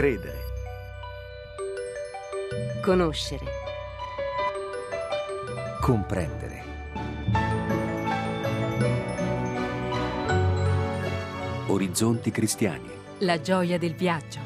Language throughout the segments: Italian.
Credere. Conoscere. Comprendere. Orizzonti cristiani. La gioia del viaggio.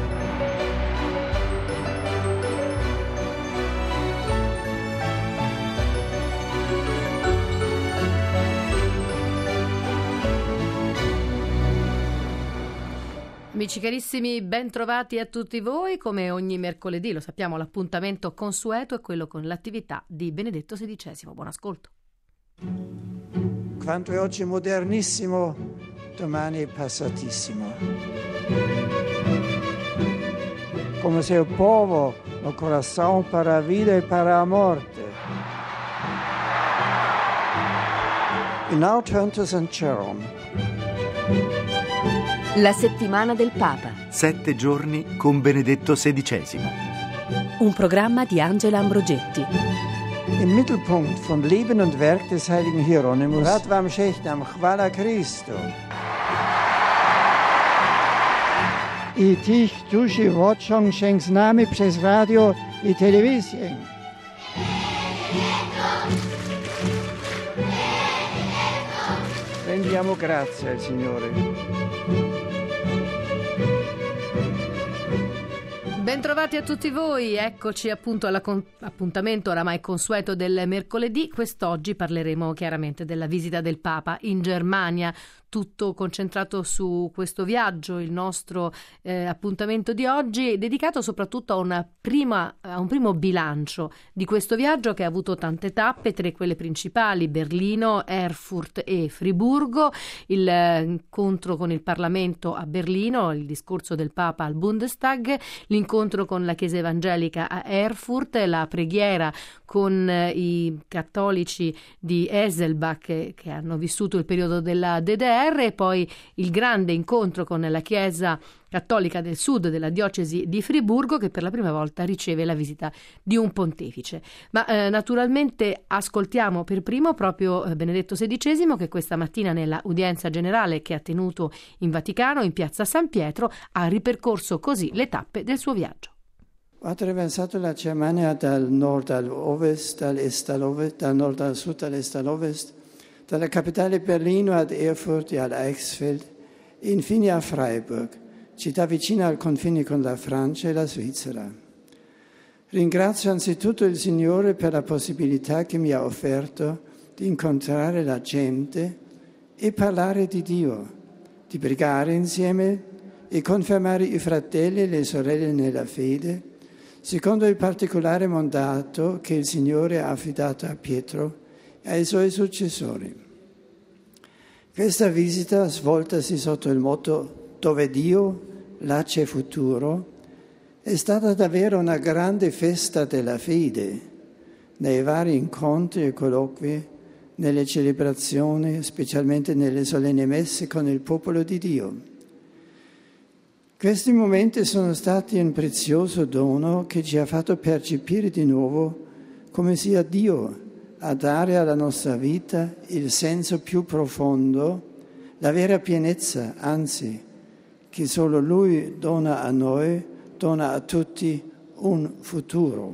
Amici carissimi, ben trovati a tutti voi. Come ogni mercoledì, lo sappiamo, l'appuntamento consueto è quello con l'attività di Benedetto XVI. Buon ascolto. Quanto è oggi modernissimo, domani è passatissimo. Come se il povo, il coração para a vida e para a morte. E now turn to St. Jerome. La settimana del Papa. 7 giorni con Benedetto XVI. Un programma di Angela Ambrogetti. Im Mittelpunkt von Leben und Werk des heiligen Hieronymus, Rad vam Shechnam, Chwala Christo. I tych, którzy woczą się z nami przez radio i telewizję. Rendiamo grazie al Signore. Bentrovati a tutti voi, eccoci appunto all'appuntamento oramai consueto del mercoledì. Quest'oggi parleremo chiaramente della visita del Papa in Germania, tutto concentrato su questo viaggio. Il nostro appuntamento di oggi è dedicato soprattutto a un primo bilancio di questo viaggio, che ha avuto tante tappe, 3 quelle principali: Berlino, Erfurt e Friburgo, l'incontro con il Parlamento a Berlino, il discorso del Papa al Bundestag, l'incontro con la Chiesa Evangelica a Erfurt, la preghiera con i cattolici di Eselbach che hanno vissuto il periodo della DDR, e poi il grande incontro con la Chiesa Cattolica del Sud della diocesi di Friburgo, che per la prima volta riceve la visita di un pontefice. Ma naturalmente ascoltiamo per primo proprio Benedetto XVI, che questa mattina nella udienza generale che ha tenuto in Vaticano, in piazza San Pietro, ha ripercorso così le tappe del suo viaggio. Ho attraversato la Germania dal nord all'ovest, dal nord al sud all'est all'ovest, dalla capitale Berlino ad Erfurt e ad Eichsfeld e infine a Freiburg, città vicina al confine con la Francia e la Svizzera. Ringrazio anzitutto il Signore per la possibilità che mi ha offerto di incontrare la gente e parlare di Dio, di pregare insieme e confermare i fratelli e le sorelle nella fede, secondo il particolare mandato che il Signore ha affidato a Pietro e ai suoi successori. Questa visita, svoltasi sotto il motto "Dove Dio, là c'è futuro", è stata davvero una grande festa della fede, nei vari incontri e colloqui, nelle celebrazioni, specialmente nelle solenni messe con il popolo di Dio. Questi momenti sono stati un prezioso dono che ci ha fatto percepire di nuovo come sia Dio a dare alla nostra vita il senso più profondo, la vera pienezza, anzi, che solo Lui dona a noi, dona a tutti un futuro.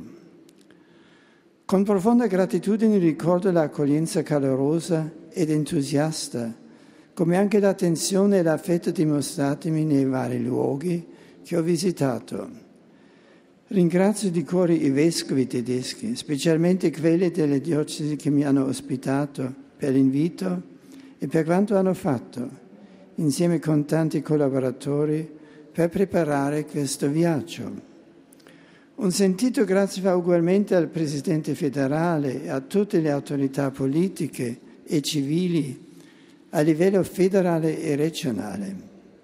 Con profonda gratitudine ricordo l'accoglienza calorosa ed entusiasta, come anche l'attenzione e l'affetto dimostratemi nei vari luoghi che ho visitato. Ringrazio di cuore i vescovi tedeschi, specialmente quelli delle diocesi che mi hanno ospitato, per l'invito e per quanto hanno fatto, insieme con tanti collaboratori, per preparare questo viaggio. Un sentito grazie va ugualmente al Presidente federale e a tutte le autorità politiche e civili a livello federale e regionale.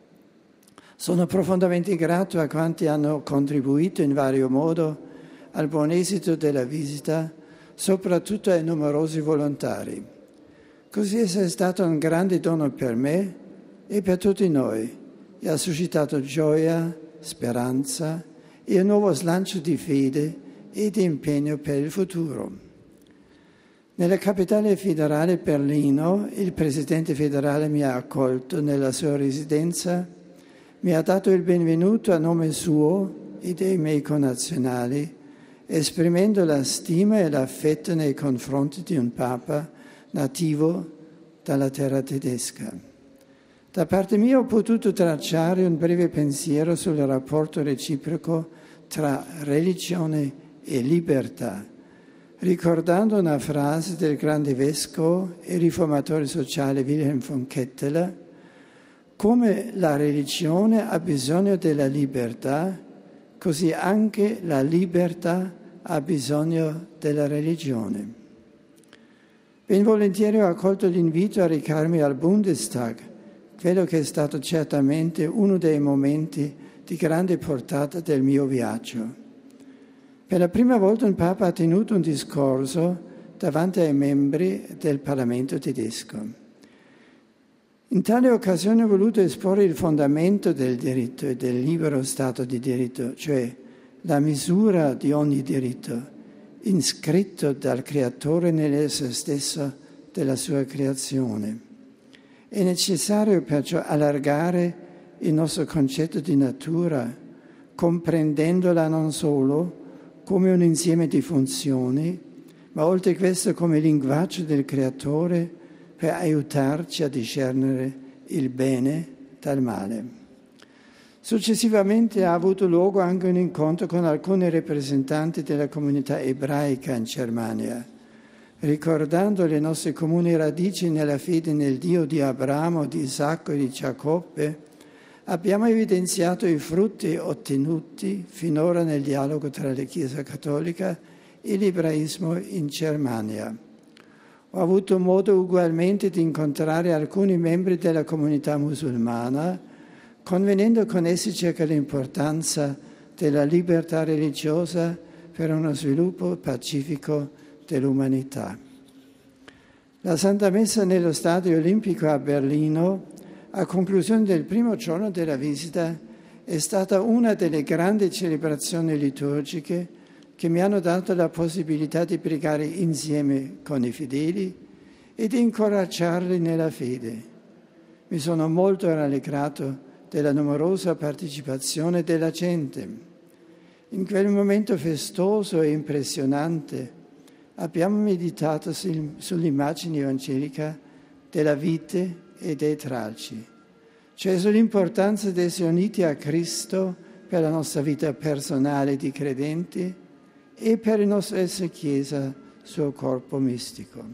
Sono profondamente grato a quanti hanno contribuito in vario modo al buon esito della visita, soprattutto ai numerosi volontari. Così è stato un grande dono per me e per tutti noi e ha suscitato gioia, speranza e un nuovo slancio di fede e di impegno per il futuro. Nella capitale federale Berlino il Presidente federale mi ha accolto nella sua residenza, mi ha dato il benvenuto a nome suo e dei miei connazionali, esprimendo la stima e l'affetto nei confronti di un Papa nativo dalla terra tedesca. Da parte mia ho potuto tracciare un breve pensiero sul rapporto reciproco tra religione e libertà, ricordando una frase del grande vescovo e riformatore sociale Wilhelm von Ketteler: come la religione ha bisogno della libertà, così anche la libertà ha bisogno della religione. Ben volentieri ho accolto l'invito a recarmi al Bundestag, quello che è stato certamente uno dei momenti di grande portata del mio viaggio. Per la prima volta un Papa ha tenuto un discorso davanti ai membri del Parlamento tedesco. In tale occasione ho voluto esporre il fondamento del diritto e del libero Stato di diritto, cioè la misura di ogni diritto, iscritto dal Creatore nell'essere stesso della sua creazione. È necessario perciò allargare il nostro concetto di natura, comprendendola non solo come un insieme di funzioni, ma oltre a questo come linguaggio del Creatore per aiutarci a discernere il bene dal male. Successivamente ha avuto luogo anche un incontro con alcuni rappresentanti della comunità ebraica in Germania, ricordando le nostre comuni radici nella fede nel Dio di Abramo, di Isacco e di Giacobbe. Abbiamo evidenziato i frutti ottenuti finora nel dialogo tra la Chiesa Cattolica e l'ebraismo in Germania. Ho avuto modo ugualmente di incontrare alcuni membri della comunità musulmana, convenendo con essi circa l'importanza della libertà religiosa per uno sviluppo pacifico dell'umanità. La Santa Messa nello Stadio Olimpico a Berlino, a conclusione del primo giorno della visita, è stata una delle grandi celebrazioni liturgiche che mi hanno dato la possibilità di pregare insieme con i fedeli e di incoraggiarli nella fede. Mi sono molto rallegrato della numerosa partecipazione della gente. In quel momento festoso e impressionante abbiamo meditato sull'immagine evangelica della vite e dei tralci, cioè sull'importanza di essere uniti a Cristo per la nostra vita personale di credenti e per il nostro essere Chiesa, suo corpo mistico.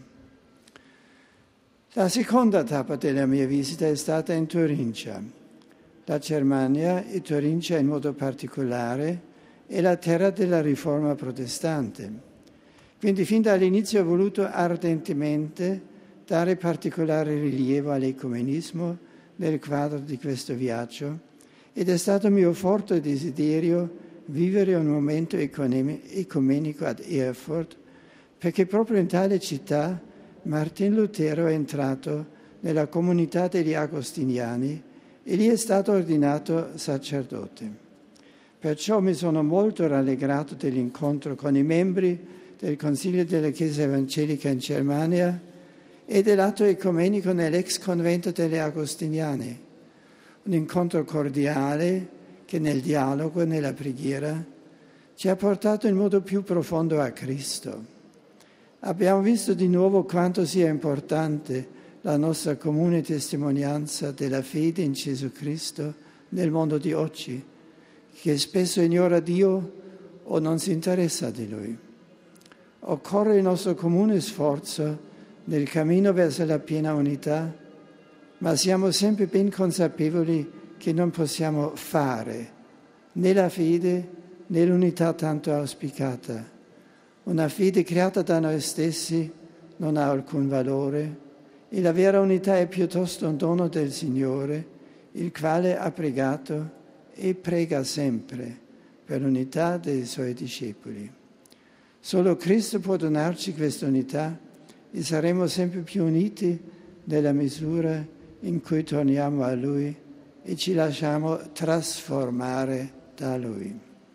La seconda tappa della mia visita è stata in Turingia. La Germania, e Turingia in modo particolare, è la terra della riforma protestante. Quindi fin dall'inizio ho voluto ardentemente dare particolare rilievo all'ecumenismo nel quadro di questo viaggio ed è stato mio forte desiderio vivere un momento ecumenico ad Erfurt, perché proprio in tale città Martin Lutero è entrato nella comunità degli Agostiniani e lì è stato ordinato sacerdote. Perciò mi sono molto rallegrato dell'incontro con i membri del Consiglio della Chiesa Evangelica in Germania e dell'atto ecumenico nell'ex convento degli Agostiniani. Un incontro cordiale che nel dialogo e nella preghiera ci ha portato in modo più profondo a Cristo. Abbiamo visto di nuovo quanto sia importante la nostra comune testimonianza della fede in Gesù Cristo nel mondo di oggi, che spesso ignora Dio o non si interessa di Lui. Occorre il nostro comune sforzo nel cammino verso la piena unità, ma siamo sempre ben consapevoli che non possiamo fare né la fede né l'unità tanto auspicata. Una fede creata da noi stessi non ha alcun valore e la vera unità è piuttosto un dono del Signore, il quale ha pregato e prega sempre per l'unità dei Suoi discepoli. Solo Cristo può donarci questa unità e saremo sempre più uniti nella misura in cui torniamo a Lui e ci lasciamo trasformare da Lui.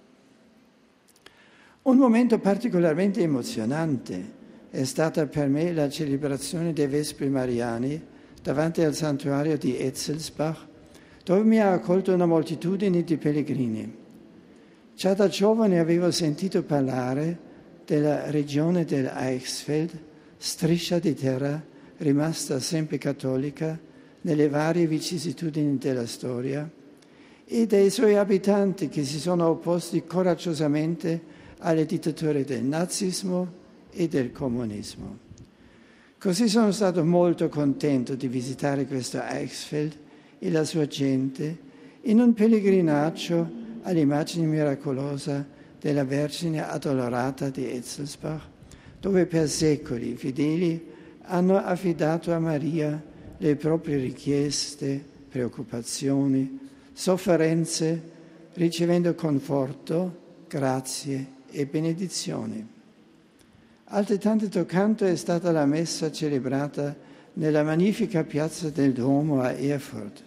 Un momento particolarmente emozionante è stata per me la celebrazione dei Vespri Mariani davanti al santuario di Etzelsbach, dove mi ha accolto una moltitudine di pellegrini. Già da giovane avevo sentito parlare della regione dell'Eichsfeld, striscia di terra rimasta sempre cattolica nelle varie vicissitudini della storia, e dei suoi abitanti che si sono opposti coraggiosamente alle dittature del nazismo e del comunismo. Così sono stato molto contento di visitare questo Eichsfeld e la sua gente in un pellegrinaggio all'immagine miracolosa della Vergine Addolorata di Etzelsbach, dove per secoli i fedeli hanno affidato a Maria le proprie richieste, preoccupazioni, sofferenze, ricevendo conforto, grazie e benedizioni. Altrettanto toccante è stata la messa celebrata nella magnifica piazza del Duomo a Erfurt.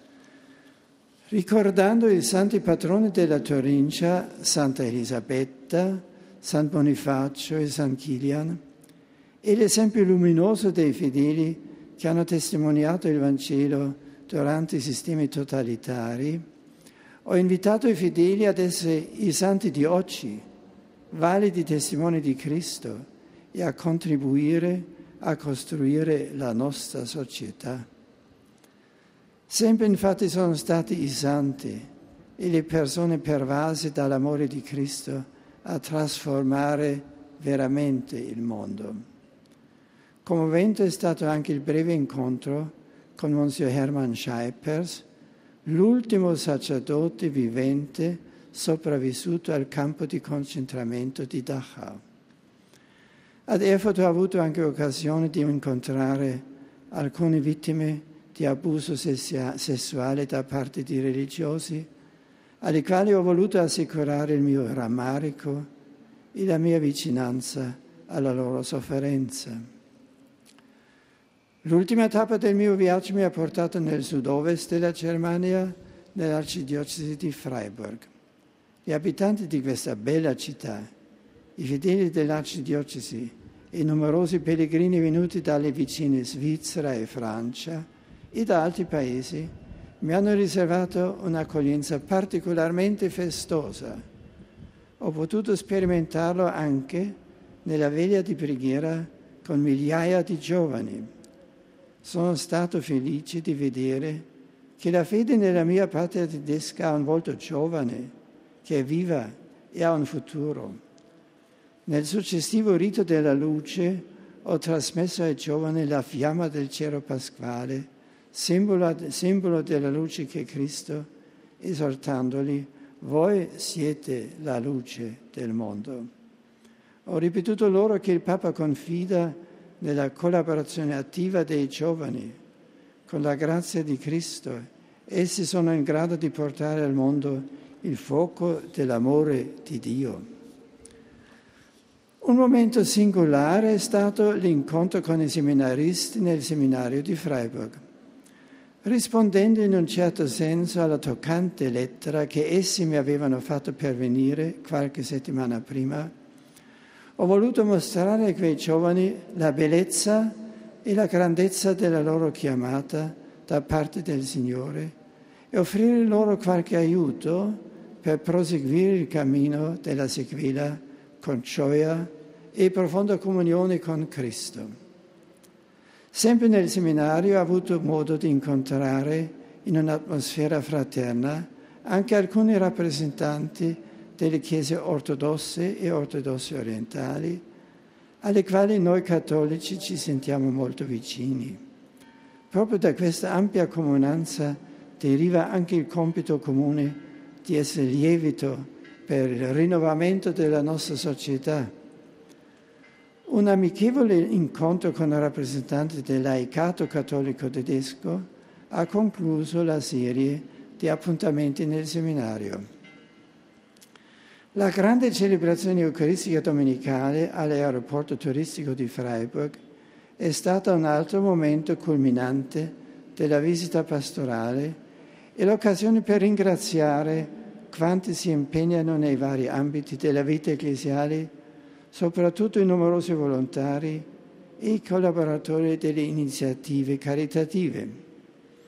Ricordando i santi patroni della Turingia, Santa Elisabetta, San Bonifacio e San Kilian, e l'esempio luminoso dei fedeli che hanno testimoniato il Vangelo durante i sistemi totalitari, ho invitato i fedeli ad essere i santi di oggi, validi testimoni di Cristo, e a contribuire a costruire la nostra società. Sempre infatti sono stati i santi e le persone pervase dall'amore di Cristo a trasformare veramente il mondo. Commovente è stato anche il breve incontro con Monsignor Hermann Scheipers, l'ultimo sacerdote vivente sopravvissuto al campo di concentramento di Dachau. Ad Erfurt ho avuto anche occasione di incontrare alcune vittime di abuso sessuale da parte di religiosi, alle quali ho voluto assicurare il mio rammarico e la mia vicinanza alla loro sofferenza. L'ultima tappa del mio viaggio mi ha portato nel sud-ovest della Germania, nell'arcidiocesi di Freiburg. Gli abitanti di questa bella città, i fedeli dell'arcidiocesi e i numerosi pellegrini venuti dalle vicine Svizzera e Francia e da altri paesi mi hanno riservato un'accoglienza particolarmente festosa. Ho potuto sperimentarlo anche nella veglia di preghiera con migliaia di giovani. Sono stato felice di vedere che la fede nella mia patria tedesca ha un volto giovane, che è viva e ha un futuro. Nel successivo rito della luce ho trasmesso ai giovani la fiamma del cero pasquale, simbolo della luce che è Cristo, esortandoli: voi siete la luce del mondo. Ho ripetuto loro che il Papa confida nella collaborazione attiva dei giovani. Con la grazia di Cristo, essi sono in grado di portare al mondo il fuoco dell'amore di Dio. Un momento singolare è stato l'incontro con i seminaristi nel seminario di Freiburg. Rispondendo in un certo senso alla toccante lettera che essi mi avevano fatto pervenire qualche settimana prima, ho voluto mostrare a quei giovani la bellezza e la grandezza della loro chiamata da parte del Signore e offrire loro qualche aiuto per proseguire il cammino della sequela con gioia e profonda comunione con Cristo. Sempre nel seminario ho avuto modo di incontrare in un'atmosfera fraterna anche alcuni rappresentanti delle chiese ortodosse e ortodosse orientali, alle quali noi cattolici ci sentiamo molto vicini. Proprio da questa ampia comunanza deriva anche il compito comune di essere lievito per il rinnovamento della nostra società. Un amichevole incontro con i rappresentanti del laicato cattolico tedesco ha concluso la serie di appuntamenti nel seminario. La grande celebrazione eucaristica domenicale all'aeroporto turistico di Freiburg è stata un altro momento culminante della visita pastorale e l'occasione per ringraziare quanti si impegnano nei vari ambiti della vita ecclesiale, soprattutto i numerosi volontari e i collaboratori delle iniziative caritative.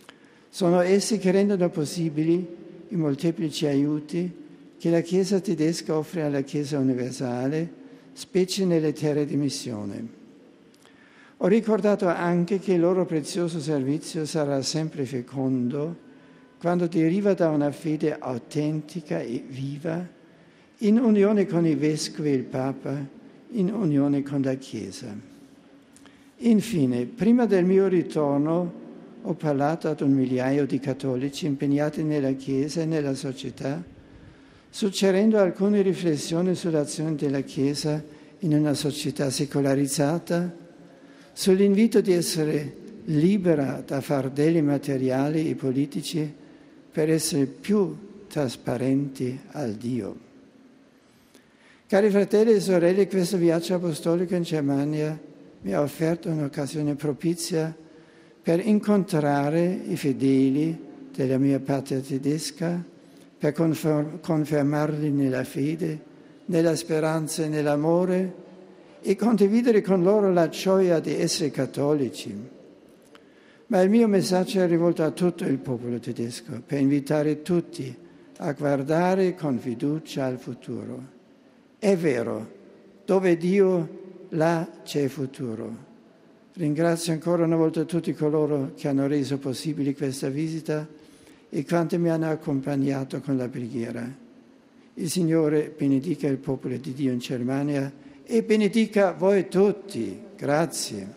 Sono essi che rendono possibili i molteplici aiuti che la Chiesa tedesca offre alla Chiesa universale, specie nelle terre di missione. Ho ricordato anche che il loro prezioso servizio sarà sempre fecondo quando deriva da una fede autentica e viva, in unione con i vescovi e il Papa, in unione con la Chiesa. Infine, prima del mio ritorno, ho parlato ad 1 migliaio di cattolici impegnati nella Chiesa e nella società, suggerendo alcune riflessioni sull'azione della Chiesa in una società secolarizzata, sull'invito di essere libera da fardelli materiali e politici per essere più trasparenti al Dio. Cari fratelli e sorelle, questo viaggio apostolico in Germania mi ha offerto un'occasione propizia per incontrare i fedeli della mia patria tedesca, per confermarli nella fede, nella speranza e nell'amore e condividere con loro la gioia di essere cattolici. Ma il mio messaggio è rivolto a tutto il popolo tedesco, per invitare tutti a guardare con fiducia al futuro. È vero, dove Dio, là c'è futuro. Ringrazio ancora una volta tutti coloro che hanno reso possibile questa visita e quanti mi hanno accompagnato con la preghiera. Il Signore benedica il popolo di Dio in Germania e benedica voi tutti. Grazie.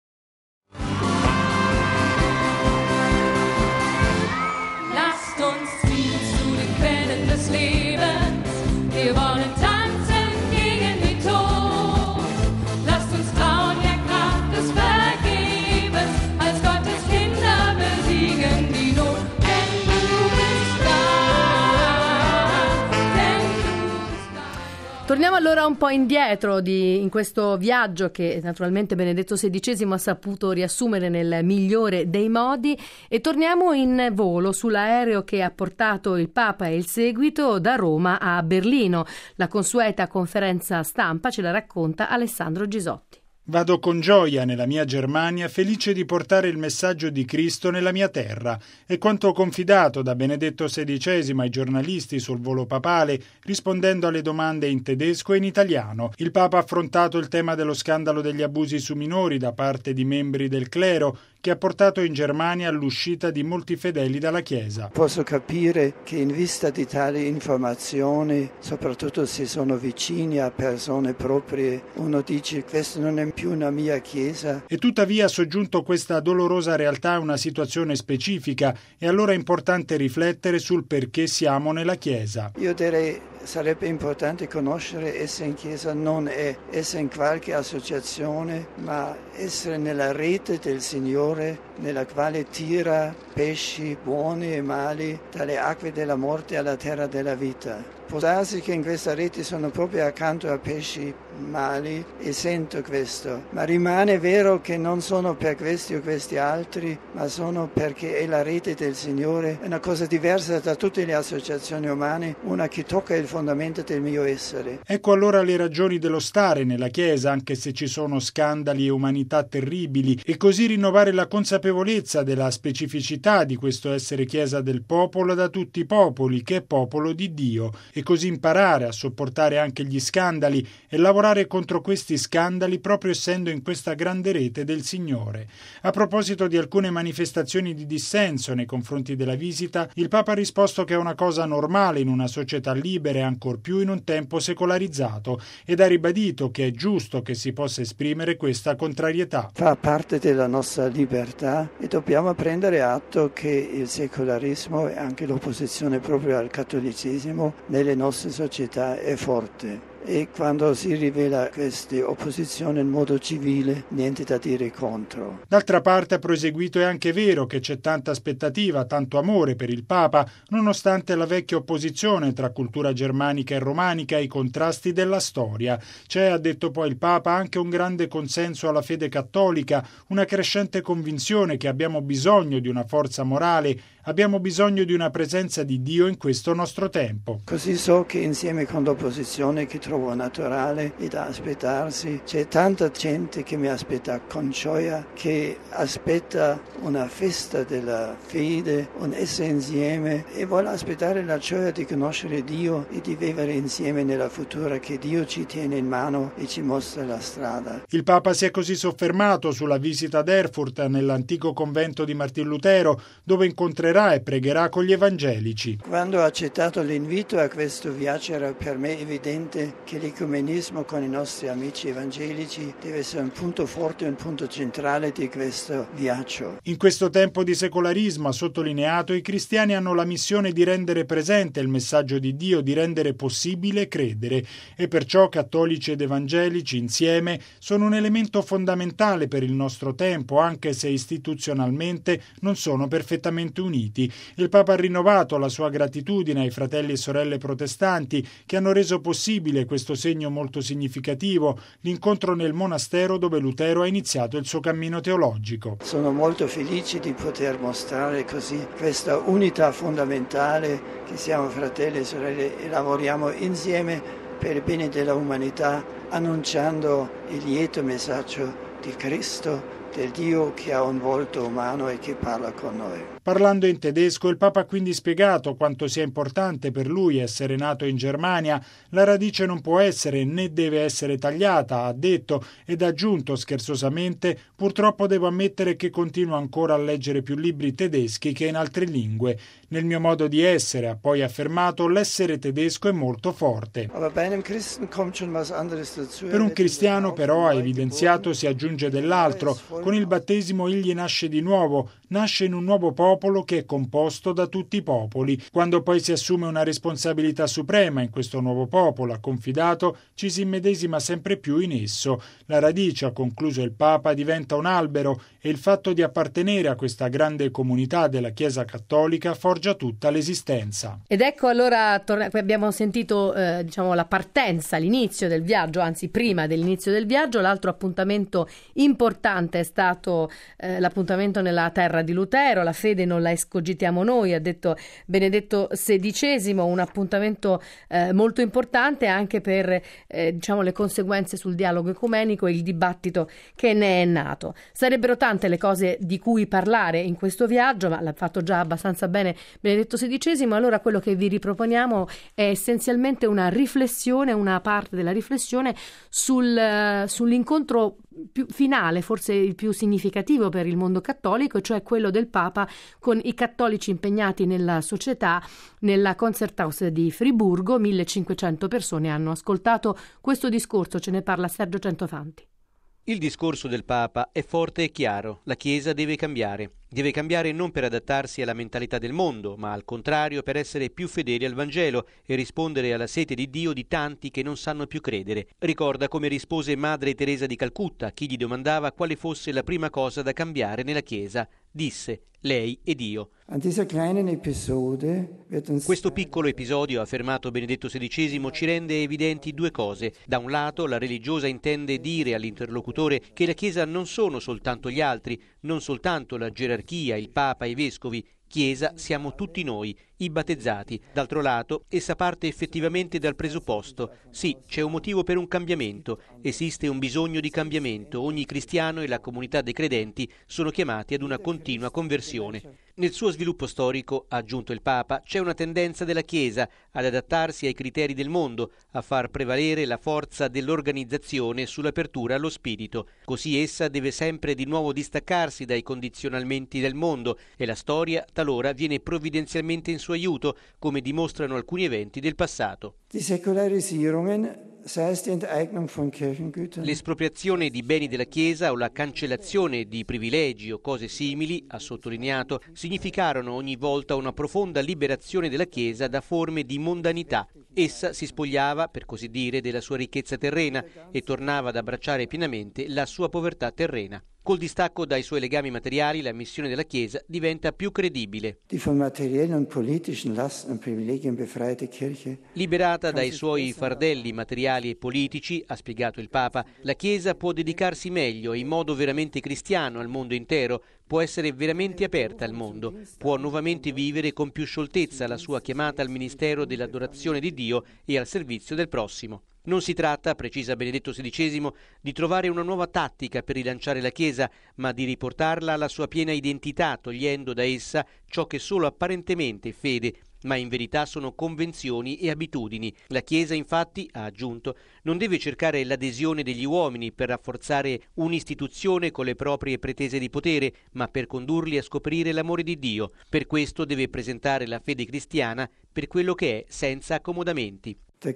Wir wollen tanzen gegen den Tod. Lasst uns trauen der Kraft des Vergebens, als Gottes Kinder besiegen die Not. Denn du bist da, denn du bist da. Torniamo allora un po' indietro in questo viaggio che naturalmente Benedetto XVI ha saputo riassumere nel migliore dei modi e torniamo in volo sull'aereo che ha portato il Papa e il seguito da Roma a Berlino. La consueta conferenza stampa ce la racconta Alessandro Gisotti. Vado con gioia nella mia Germania, felice di portare il messaggio di Cristo nella mia terra. È quanto confidato da Benedetto XVI ai giornalisti sul volo papale, rispondendo alle domande in tedesco e in italiano. Il Papa ha affrontato il tema dello scandalo degli abusi su minori da parte di membri del clero, che ha portato in Germania all'uscita di molti fedeli dalla Chiesa. Posso capire che in vista di tali informazioni, soprattutto se sono vicini a persone proprie, uno dice questa non è più una mia Chiesa. E tuttavia ha soggiunto questa dolorosa realtà a una situazione specifica e allora è importante riflettere sul perché siamo nella Chiesa. Io direi sarebbe importante conoscere essere in Chiesa non è essere in qualche associazione, ma essere nella rete del Signore, nella quale tira pesci buoni e mali dalle acque della morte alla terra della vita. Può darsi che in questa rete sono proprio accanto a pesci mali e sento questo, ma rimane vero che non sono per questi o questi altri, ma sono perché è la rete del Signore, è una cosa diversa da tutte le associazioni umane, una che tocca il fondamento del mio essere. Ecco allora le ragioni dello stare nella Chiesa, anche se ci sono scandali e umanità terribili, e così rinnovare la consapevolezza della specificità di questo essere Chiesa del popolo da tutti i popoli, che è popolo di Dio, e così imparare a sopportare anche gli scandali e lavorare contro questi scandali proprio essendo in questa grande rete del Signore. A proposito di alcune manifestazioni di dissenso nei confronti della visita, il Papa ha risposto che è una cosa normale in una società libera e ancor più in un tempo secolarizzato ed ha ribadito che è giusto che si possa esprimere questa contrarietà. Fa parte della nostra libertà e dobbiamo prendere atto che il secolarismo e anche l'opposizione proprio al cattolicesimo nelle nostre società è forte. E quando si rivela questa opposizione in modo civile, niente da dire contro. D'altra parte ha proseguito: è anche vero che c'è tanta aspettativa, tanto amore per il Papa, nonostante la vecchia opposizione tra cultura germanica e romanica e i contrasti della storia. C'è, ha detto poi il Papa, anche un grande consenso alla fede cattolica, una crescente convinzione che abbiamo bisogno di una forza morale, abbiamo bisogno di una presenza di Dio in questo nostro tempo. Così so che insieme con l'opposizione che trovo naturale e da aspettarsi. C'è tanta gente che mi aspetta con gioia, che aspetta una festa della fede, un essere insieme e vuole aspettare la gioia di conoscere Dio e di vivere insieme nella futura che Dio ci tiene in mano e ci mostra la strada. Il Papa si è così soffermato sulla visita ad Erfurt, nell'antico convento di Martin Lutero, dove incontrerà e pregherà con gli evangelici. Quando ho accettato l'invito a questo viaggio era per me evidente che l'ecumenismo con i nostri amici evangelici deve essere un punto forte, un punto centrale di questo viaggio. In questo tempo di secolarismo, ha sottolineato, i cristiani hanno la missione di rendere presente il messaggio di Dio, di rendere possibile credere, e perciò cattolici ed evangelici insieme sono un elemento fondamentale per il nostro tempo, anche se istituzionalmente non sono perfettamente uniti. Il Papa ha rinnovato la sua gratitudine ai fratelli e sorelle protestanti che hanno reso possibile questo segno molto significativo, l'incontro nel monastero dove Lutero ha iniziato il suo cammino teologico. Sono molto felice di poter mostrare così questa unità fondamentale, che siamo fratelli e sorelle e lavoriamo insieme per il bene della umanità, annunciando il lieto messaggio di Cristo, del Dio che ha un volto umano e che parla con noi. Parlando in tedesco, il Papa ha quindi spiegato quanto sia importante per lui essere nato in Germania. La radice non può essere né deve essere tagliata, ha detto, ed ha aggiunto scherzosamente: purtroppo devo ammettere che continuo ancora a leggere più libri tedeschi che in altre lingue. Nel mio modo di essere, ha poi affermato, l'essere tedesco è molto forte. Per un cristiano però, ha evidenziato, si aggiunge dell'altro. Con il battesimo egli nasce di nuovo, nasce in un nuovo popolo che è composto da tutti i popoli. Quando poi si assume una responsabilità suprema in questo nuovo popolo, ha confidato, ci si immedesima sempre più in esso. La radice, ha concluso il Papa, diventa un albero e il fatto di appartenere a questa grande comunità della Chiesa Cattolica forgia tutta l'esistenza. Ed ecco allora, abbiamo sentito la partenza, l'inizio del viaggio, anzi prima dell'inizio del viaggio. L'altro appuntamento importante è stato l'appuntamento nella terra di Lutero. La fede non la escogitiamo noi, ha detto Benedetto XVI, un appuntamento molto importante anche per le conseguenze sul dialogo ecumenico e il dibattito che ne è nato. Sarebbero tante le cose di cui parlare in questo viaggio, ma l'ha fatto già abbastanza bene Benedetto XVI. Allora quello che vi riproponiamo è essenzialmente una riflessione, una parte della riflessione sull'incontro più finale, forse il più significativo per il mondo cattolico, cioè quello del Papa con i cattolici impegnati nella società nella Konzerthaus di Friburgo. 1500 persone hanno ascoltato questo discorso, ce ne parla Sergio Centofanti. Il discorso del Papa è forte e chiaro: la Chiesa deve cambiare. Deve cambiare non per adattarsi alla mentalità del mondo, ma al contrario per essere più fedeli al Vangelo e rispondere alla sete di Dio di tanti che non sanno più credere. Ricorda come rispose Madre Teresa di Calcutta a chi gli domandava quale fosse la prima cosa da cambiare nella Chiesa. Disse: lei e Dio. Questo piccolo episodio, ha affermato Benedetto XVI, ci rende evidenti due cose. Da un lato, la religiosa intende dire all'interlocutore che la Chiesa non sono soltanto gli altri, non soltanto la gerarchia, il Papa e i Vescovi. Chiesa siamo tutti noi, i battezzati. D'altro lato, essa parte effettivamente dal presupposto: sì, c'è un motivo per un cambiamento, esiste un bisogno di cambiamento, ogni cristiano e la comunità dei credenti sono chiamati ad una continua conversione. Nel suo sviluppo storico, ha aggiunto il Papa, c'è una tendenza della Chiesa ad adattarsi ai criteri del mondo, a far prevalere la forza dell'organizzazione sull'apertura allo spirito. Così essa deve sempre di nuovo distaccarsi dai condizionamenti del mondo e la storia talora viene provvidenzialmente in suo aiuto, come dimostrano alcuni eventi del passato. L'espropriazione di beni della Chiesa o la cancellazione di privilegi o cose simili, ha sottolineato, significarono ogni volta una profonda liberazione della Chiesa da forme di mondanità. Essa si spogliava, per così dire, della sua ricchezza terrena e tornava ad abbracciare pienamente la sua povertà terrena. Col distacco dai suoi legami materiali, la missione della Chiesa diventa più credibile. Liberata dai suoi fardelli materiali e politici, ha spiegato il Papa, la Chiesa può dedicarsi meglio e in modo veramente cristiano al mondo intero, può essere veramente aperta al mondo, può nuovamente vivere con più scioltezza la sua chiamata al ministero dell'adorazione di Dio e al servizio del prossimo. Non si tratta, precisa Benedetto XVI, di trovare una nuova tattica per rilanciare la Chiesa, ma di riportarla alla sua piena identità, togliendo da essa ciò che solo apparentemente è fede, ma in verità sono convenzioni e abitudini. La Chiesa, infatti, ha aggiunto, non deve cercare l'adesione degli uomini per rafforzare un'istituzione con le proprie pretese di potere, ma per condurli a scoprire l'amore di Dio. Per questo deve presentare la fede cristiana per quello che è, senza accomodamenti. La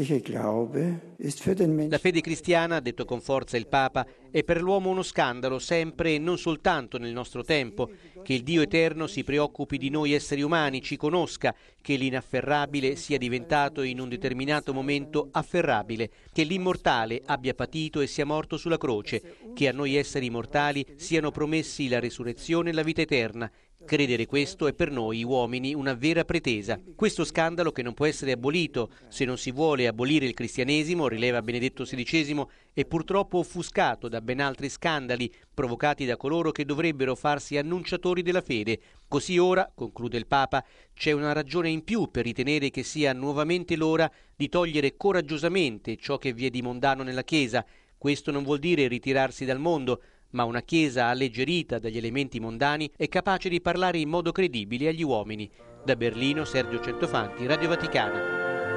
fede cristiana, ha detto con forza il Papa, è per l'uomo uno scandalo sempre e non soltanto nel nostro tempo. Che il Dio eterno si preoccupi di noi esseri umani, ci conosca, che l'inafferrabile sia diventato in un determinato momento afferrabile, che l'immortale abbia patito e sia morto sulla croce, che a noi esseri mortali siano promessi la resurrezione e la vita eterna. Credere questo è per noi uomini una vera pretesa. Questo scandalo, che non può essere abolito se non si vuole abolire il cristianesimo, rileva Benedetto XVI, è purtroppo offuscato da ben altri scandali provocati da coloro che dovrebbero farsi annunciatori della fede. Così ora, conclude il Papa, c'è una ragione in più per ritenere che sia nuovamente l'ora di togliere coraggiosamente ciò che vi è di mondano nella Chiesa. Questo non vuol dire ritirarsi dal mondo, ma una Chiesa alleggerita dagli elementi mondani è capace di parlare in modo credibile agli uomini. Da Berlino, Sergio Centofanti, Radio Vaticana.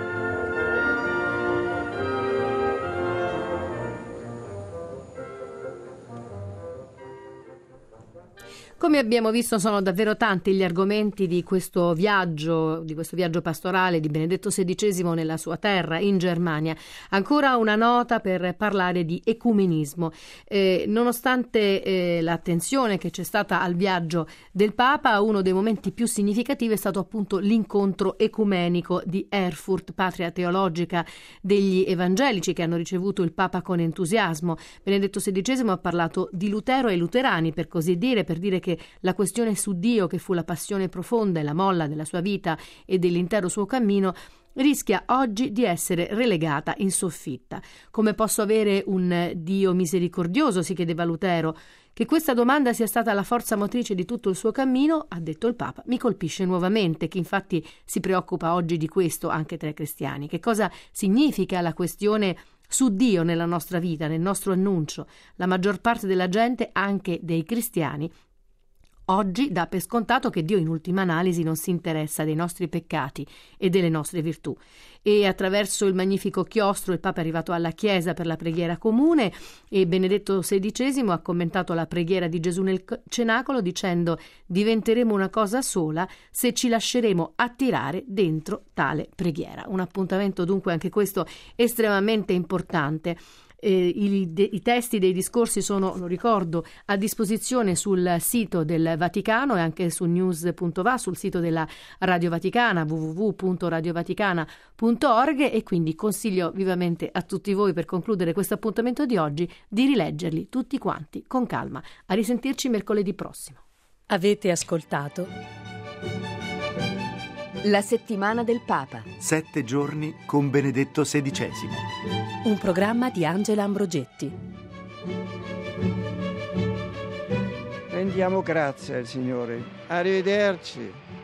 Come abbiamo visto, sono davvero tanti gli argomenti di questo viaggio pastorale di Benedetto XVI nella sua terra, in Germania. Ancora una nota per parlare di ecumenismo. Nonostante l'attenzione che c'è stata al viaggio del Papa, uno dei momenti più significativi è stato appunto l'incontro ecumenico di Erfurt, patria teologica degli evangelici, che hanno ricevuto il Papa con entusiasmo. Benedetto XVI ha parlato di Lutero e i luterani, per così dire, per dire che la questione su Dio, che fu la passione profonda e la molla della sua vita e dell'intero suo cammino, rischia oggi di essere relegata in soffitta. Come posso avere un Dio misericordioso, si chiedeva Lutero. Che questa domanda sia stata la forza motrice di tutto il suo cammino, ha detto il Papa, mi colpisce nuovamente. Chi infatti si preoccupa oggi di questo anche tra i cristiani? Che cosa significa la questione su Dio nella nostra vita, nel nostro annuncio? La maggior parte della gente, anche dei cristiani, oggi dà per scontato che Dio in ultima analisi non si interessa dei nostri peccati e delle nostre virtù. E attraverso il magnifico chiostro il Papa è arrivato alla Chiesa per la preghiera comune e Benedetto XVI ha commentato la preghiera di Gesù nel cenacolo dicendo: diventeremo una cosa sola se ci lasceremo attirare dentro tale preghiera. Un appuntamento dunque anche questo estremamente importante. I testi dei discorsi sono, lo ricordo, a disposizione sul sito del Vaticano e anche su news.va, sul sito della Radio Vaticana, www.radiovaticana.org, e quindi consiglio vivamente a tutti voi, per concludere questo appuntamento di oggi, di rileggerli tutti quanti con calma. A risentirci mercoledì prossimo. Avete ascoltato La settimana del Papa. 7 giorni con Benedetto XVI. un programma di Angela Ambrogetti. Rendiamo grazie al Signore. Arrivederci.